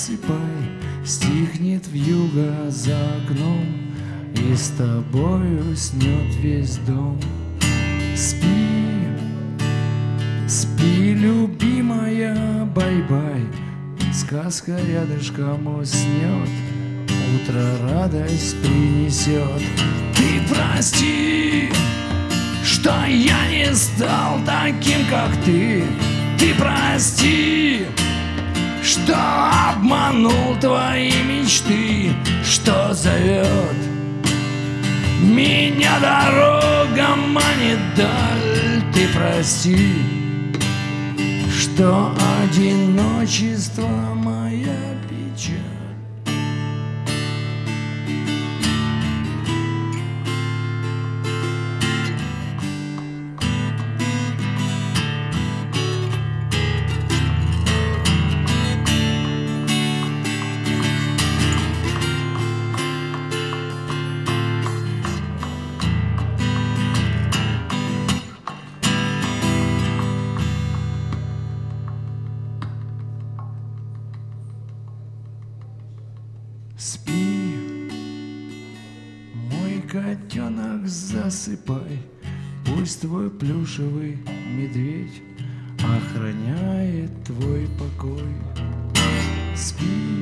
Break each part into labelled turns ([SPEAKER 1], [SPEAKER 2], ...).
[SPEAKER 1] засыпай, стихнет вьюга за окном, и с тобой уснет весь дом. Спи, спи, любимая, бай-бай, сказка рядышком уснет, утро радость принесет. Ты прости, что я не стал таким, как ты. Ты прости, что обманул твои мечты, что зовет меня дорога манит даль. Ты прости, что одиночество моя печаль. Спи, мой котенок, засыпай, пусть твой плюшевый медведь охраняет твой покой. Спи,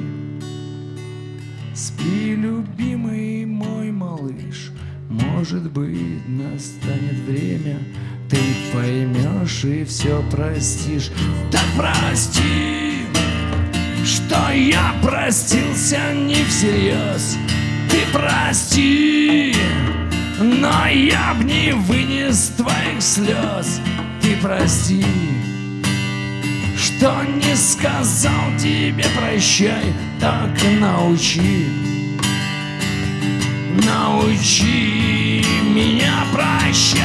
[SPEAKER 1] спи, любимый мой малыш, может быть, настанет время, ты поймешь и все простишь. Так прости, что я простился не всерьез. Ты прости, но я б не вынес твоих слез. Ты прости, что не сказал тебе прощай. Так научи, научи меня прощать.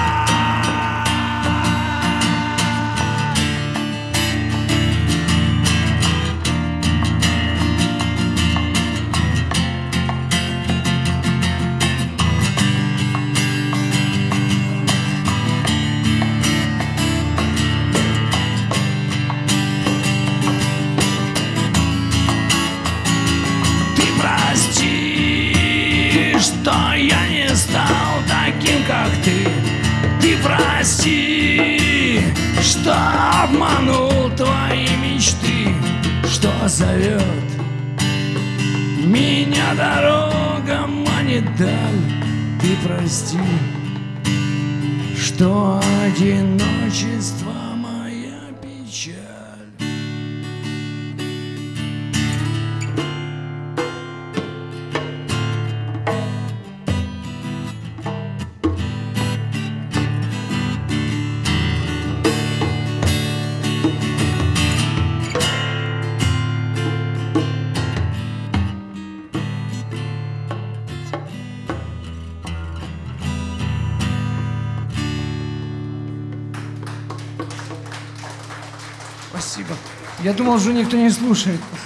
[SPEAKER 1] Что я не стал таким, как ты. Ты прости, что обманул твои мечты, что зовет меня дорога манит даль. Ты прости, что одиночество моя печаль. Спасибо. Я думал, уже никто не слушает.